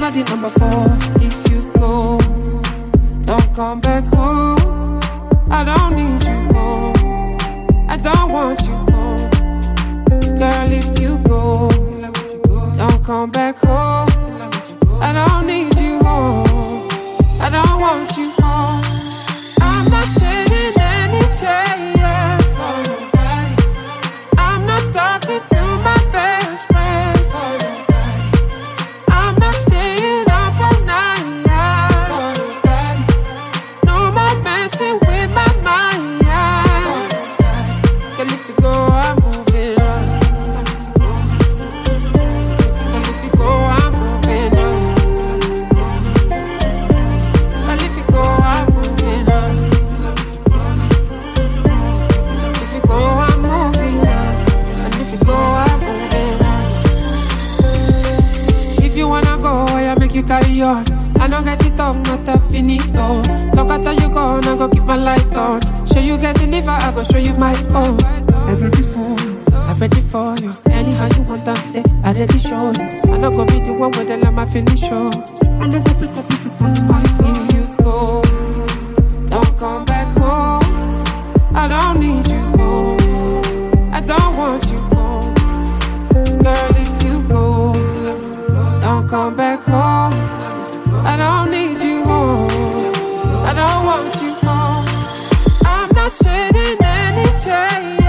not the number 4. If you go, don't come back home. I don't need you home. I don't want you home. Girl, if you go, don't come back home. I don't need you home. I don't want you home. I'm not shedding any tears for nobody. I'm not talking to my best friend for nobody. I'm not staying up all night for nobody. No more messing with my mind. Girl, if you go, I'm moving on. Girl, if you go, I'm moving on. Girl, if you go, I'm moving on. If you go, I'm moving on. And if you go, I'm moving on. If you wanna go, I make you carry on. I don't get it up, not a finito. Look after you gone, I go keep my light on. Show you get the liver, I go show you my own. I'm ready for you. I'm ready for you. Anyhow you want to say, I ready show you. I don't go be the one with the lamb, I finish show. I don't go pick up if you come to my phone. If you go, don't come back home. I don't need you home. I don't want you home. Girl, if you go, don't come back home. I don't need you home. I don't want you home. I'm not shedding any tears.